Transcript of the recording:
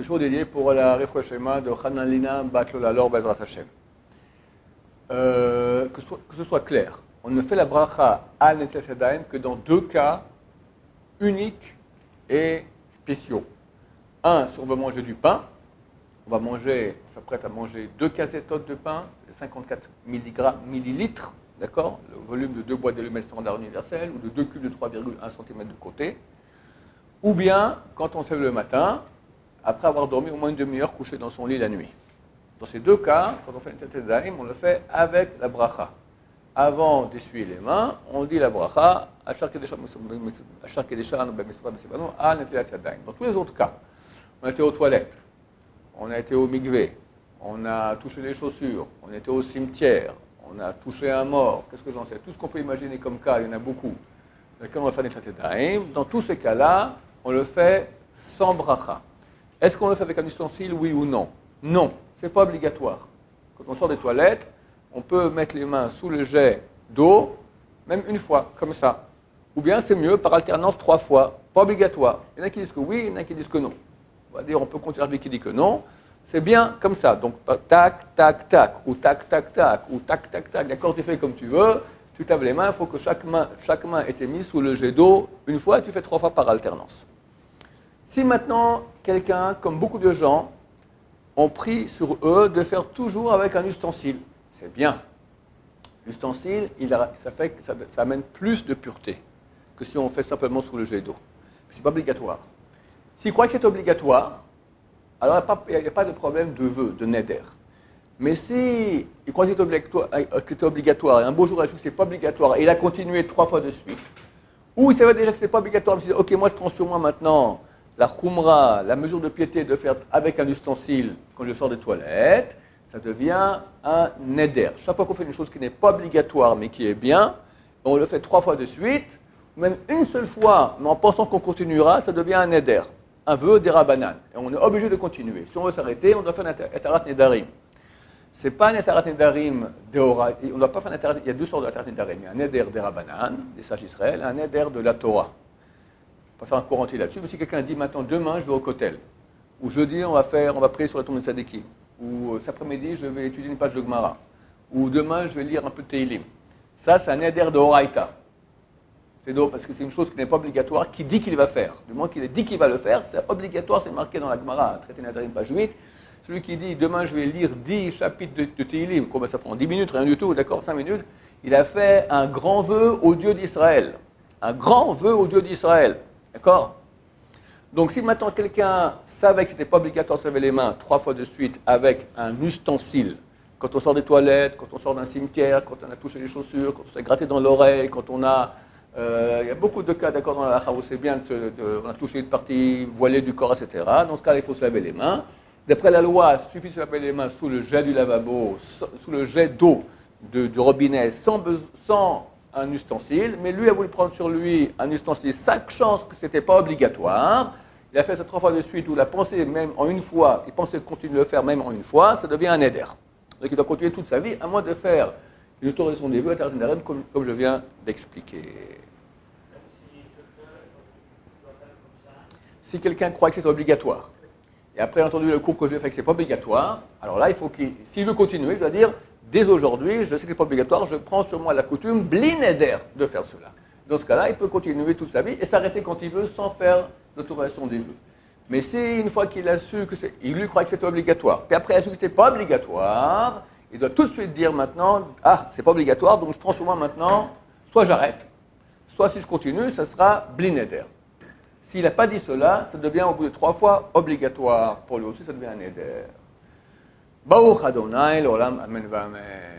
jour dédié pour la Refouach Shema de Hanalina Bat Lolalor Bezrat Hashem. Que ce soit clair, on ne fait la bracha al Netilat Yadayim que dans deux cas uniques et spéciaux. Un, si on veut manger du pain, on s'apprête à manger 2 casetotes de pain, 54 millilitres, d'accord, le volume de 2 boîtes d'allumettes standard universel, ou de 2 cubes de 3,1 cm de côté. Ou bien, quand on se lève le matin, après avoir dormi au moins une demi-heure couché dans son lit la nuit. Dans ces deux cas, quand on fait le Netilat Yadayim, on le fait avec la bracha. Avant d'essuyer les mains, on dit la bracha, Ashar Kedeshan B'Misra B'Sivano, al Netilat Yadayim. Dans tous les autres cas, on a été aux toilettes, on a été au mikvé, on a touché les chaussures, on était au cimetière, on a touché un mort, qu'est-ce que j'en sais, tout ce qu'on peut imaginer comme cas, il y en a beaucoup, dans lesquels on va faire des Netilat Yadayim. Dans tous ces cas-là, on le fait sans bracha. Est-ce qu'on le fait avec un ustensile, oui ou non? Non, ce n'est pas obligatoire. Quand on sort des toilettes, on peut mettre les mains sous le jet d'eau, même une fois, comme ça. Ou bien c'est mieux par alternance 3 fois, pas obligatoire. Il y en a qui disent que oui, il y en a qui disent que non. On va dire, on peut continuer avec qui dit que non. C'est bien comme ça. Donc, tac, tac, tac, ou tac, tac, tac, ou tac, tac, tac. D'accord, tu fais comme tu veux. Tu taves les mains, il faut que chaque main ait été mise sous le jet d'eau une fois, et tu fais 3 fois par alternance. Si maintenant, quelqu'un, comme beaucoup de gens, ont pris sur eux de faire toujours avec un ustensile, c'est bien. L'ustensile, ça amène plus de pureté que si on fait simplement sous le jet d'eau. Ce n'est pas obligatoire. S'ils croient que c'est obligatoire, alors il n'y a pas de problème de vœu, de neder. Mais s'ils croient que c'est obligatoire, et un beau jour il a su que ce n'est pas obligatoire, et il a continué 3 fois de suite, ou il savait déjà que ce n'est pas obligatoire, mais il dit, ok, moi je prends sur moi maintenant la khumra, la mesure de piété de faire avec un ustensile quand je sors des toilettes, ça devient un neder. Chaque fois qu'on fait une chose qui n'est pas obligatoire mais qui est bien, on le fait 3 fois de suite, même une seule fois, mais en pensant qu'on continuera, ça devient un neder, un vœu des Rabbanan. Et on est obligé de continuer. Si on veut s'arrêter, on doit faire un Etarat Nedarim. Ce n'est pas un Etarat Nedarim d'Eora. On ne doit pas faire un Etarat. Il y a 2 sortes de Etarat Nedarim. Il y a un neder des Rabbanan, des sages d'Israël, et un neder de la Torah. On va faire un cours entier là-dessus. Mais si quelqu'un dit maintenant, demain, je vais au Kotel, ou jeudi, on va prier sur la tombe de Tzadiki, ou cet après-midi, je vais étudier une page de Gemara, ou demain, je vais lire un peu de Teilim. Ça, c'est un neder de Horaïta. C'est d'eau parce que c'est une chose qui n'est pas obligatoire, qui dit qu'il va faire. Du moment qu'il a dit qu'il va le faire, c'est obligatoire, c'est marqué dans la Gemara, traité Nadarim, page 8. Celui qui dit, demain, je vais lire 10 chapitres de Teilim, combien ça prend 10 minutes, rien du tout, d'accord, 5 minutes. Il a fait un grand vœu au Dieu d'Israël. Un grand vœu au Dieu d'Israël. D'accord? Donc, si maintenant quelqu'un savait que ce n'était pas obligatoire de se laver les mains 3 fois de suite avec un ustensile, quand on sort des toilettes, quand on sort d'un cimetière, quand on a touché les chaussures, quand on s'est gratté dans l'oreille, quand on a... il y a beaucoup de cas, d'accord, dans la halakha où c'est bien, on a touché une partie voilée du corps, etc. Dans ce cas-là, il faut se laver les mains. D'après la loi, il suffit de se laver les mains sous le jet du lavabo, sous le jet d'eau du robinet, sans un ustensile, mais lui a voulu prendre sur lui un ustensile, sachant que ce n'était pas obligatoire. Il a fait ça 3 fois de suite, où il a pensé même en une fois, il pensait continuer de le faire même en une fois, ça devient un éder. Donc il doit continuer toute sa vie, à moins de faire une autorisation des vœux comme je viens d'expliquer. Si quelqu'un croit que c'est obligatoire, et après entendu le cours que je vais faire que ce n'est pas obligatoire, alors là, il faut s'il veut continuer, il doit dire, dès aujourd'hui, je sais que ce n'est pas obligatoire, je prends sur moi la coutume blinéder de faire cela. Dans ce cas-là, il peut continuer toute sa vie et s'arrêter quand il veut sans faire l'autorisation des vœux. Mais si une fois qu'il a su il lui croit que c'était obligatoire, puis après il a su que ce n'était pas obligatoire, il doit tout de suite dire maintenant, ah, c'est pas obligatoire, donc je prends sur moi maintenant, soit j'arrête, soit si je continue, ça sera blinéder. S'il n'a pas dit cela, ça devient au bout de 3 fois obligatoire. Pour lui aussi, ça devient un éder. Baruch Adonai, l'olam, amen, amen.